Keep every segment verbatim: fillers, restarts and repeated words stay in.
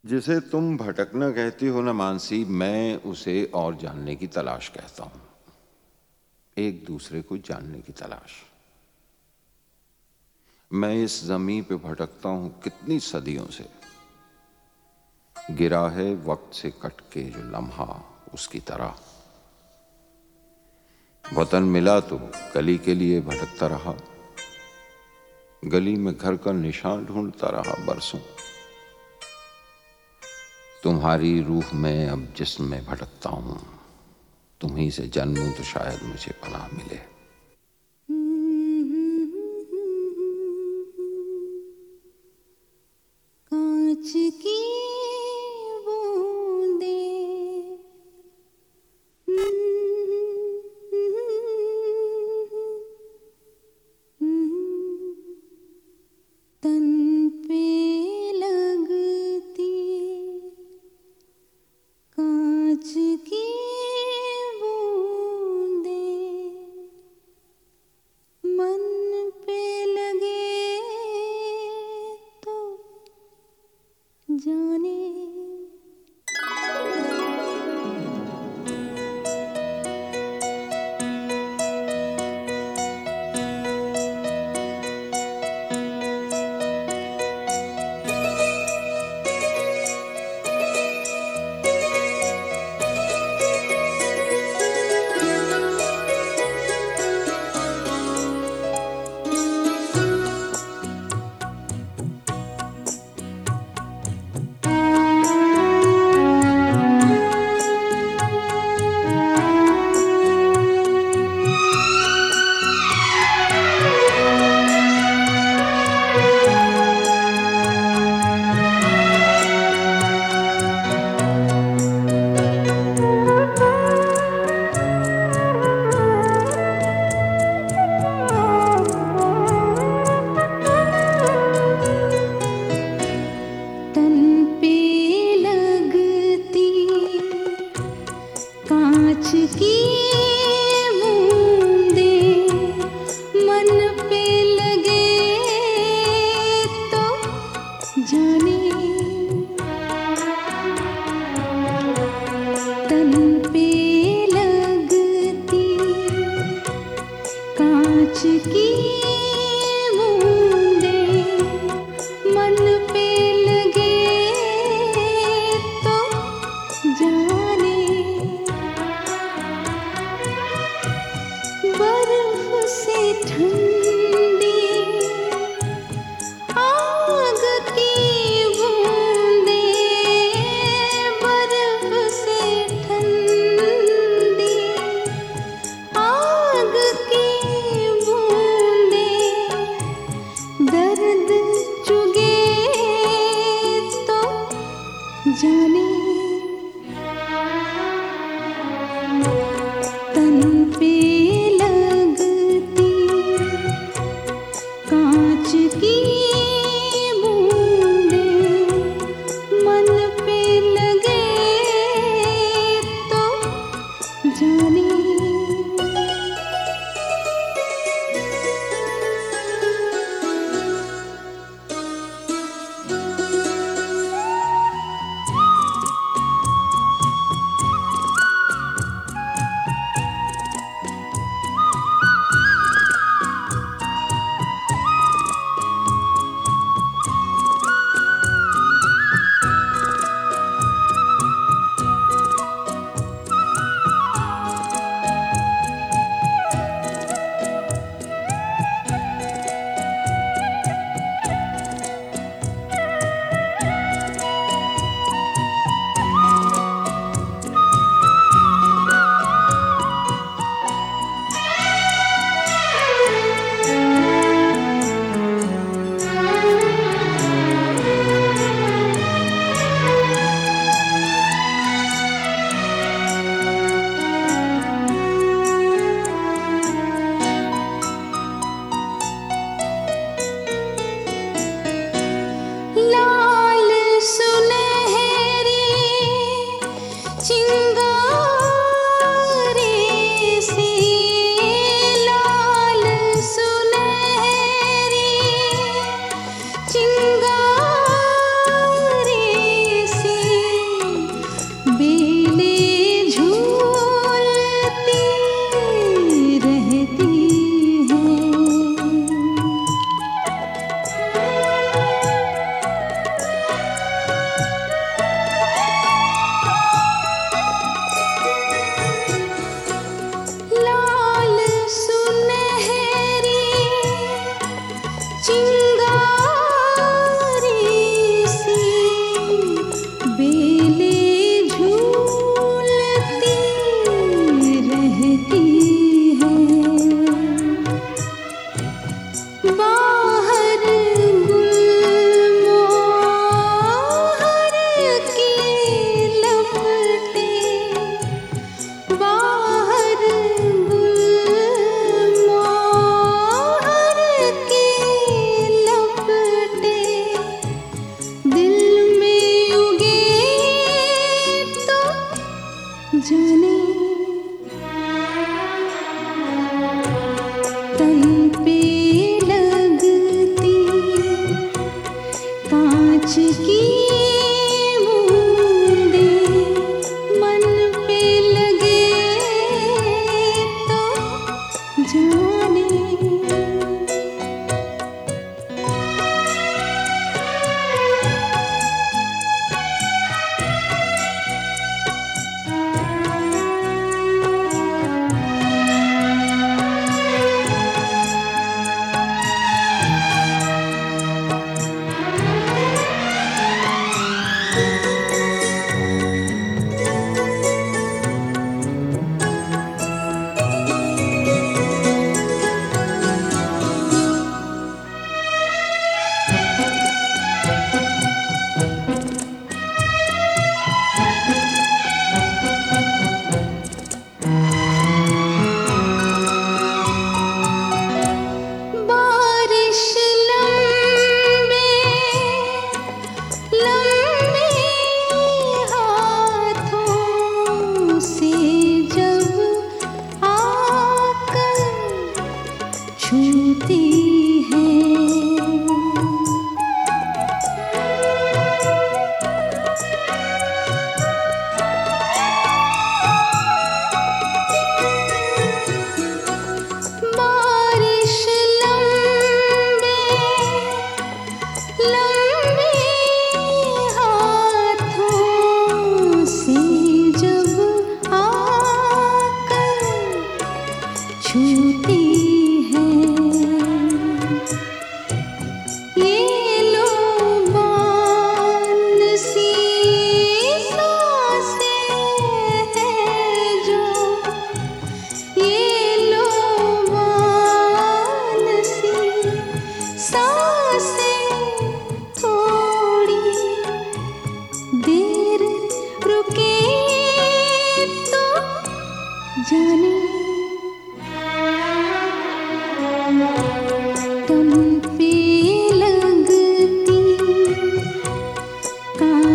जिसे तुम भटकना कहती हो ना मानसी, मैं उसे और जानने की तलाश कहता हूं। एक दूसरे को जानने की तलाश। मैं इस जमीन पे भटकता हूं कितनी सदियों से। गिरा है वक्त से कट के जो लम्हा उसकी तरह। वतन मिला तो गली के लिए भटकता रहा। गली में घर का निशान ढूंढता रहा बरसों। तुम्हारी रूह में अब जिस्म में भटकता हूं। तुम्ही से जन्मूं तो शायद मुझे पनाह मिले। कांच की बूंदे तन पे लगती, कांच की बूंदे मन पे लगे तो जाने। तन पे लगती कांच की बूंदे मन पे लगे तो जाने। तन पे लगती कांच की बूंदे मन पे लगे तो जाने। बर्फ से ठंडी आग की बूंदे, बर्फ से ठंडी आग की बूंदे दर्द चुगे तो जाने। तन पे लगती कांच की बूंदे मन पे लगे तो जाने।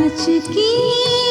कांच की